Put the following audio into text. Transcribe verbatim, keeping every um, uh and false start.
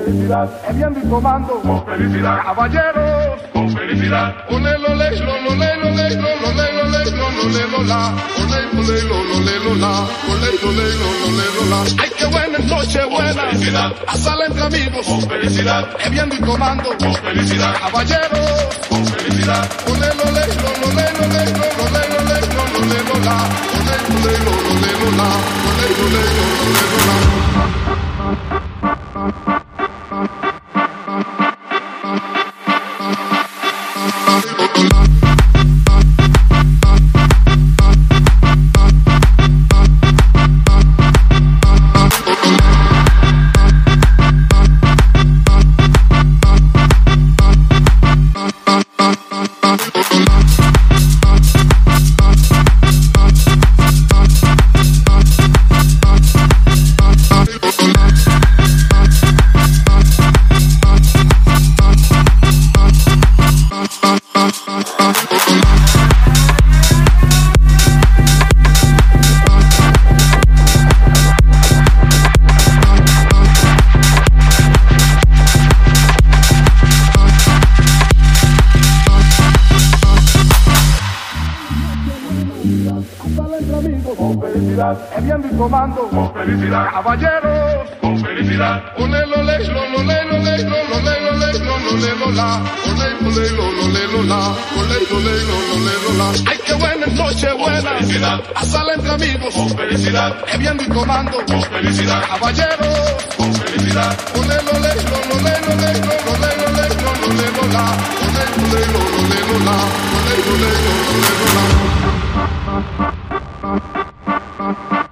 felicidad, bebiendo y tomando, con felicidad, caballeros, con felicidad, olé, olé, lo, lo, olé, olé, lo, lo, olé, olé, lo, lo, olé, lo, la, olé, olé, lo, lo, olé, lo, la, olé, olé, lo, lo, olé, lo, la. Ay, qué buena noche, buena, felicidad, a sala entre amigos, con felicidad, bebiendo y tomando, con felicidad, caballeros, con felicidad, olé, olé, lo, lo, olé, olé, lo, lo, olé, olé, lo, lo, olé, lo, la, olé, olé, lo, lo, olé, lo, la, olé, olé, lo, lo, olé, lo, la. Con felicidad, bebiendo y tomando, con felicidad, caballeros, con felicidad, olé, olé, lo, lo, olé, olé, lo, lo, olé, olé, lo, lo, olé, lo, la, olé, olé, lo, lo, olé, lo, la, olé, olé, lo, lo, olé, lo, la. Ay, qué buena noche, buena, felicidad, a sala entre amigos, con felicidad, bebiendo y tomando, con felicidad, caballeros, con felicidad, olé, olé, lo, lo, olé, olé, lo, lo, olé, olé, lo, lo, olé, lo, la, olé, olé, lo, lo, olé, lo, la, olé, olé, lo, lo, olé, lo, la.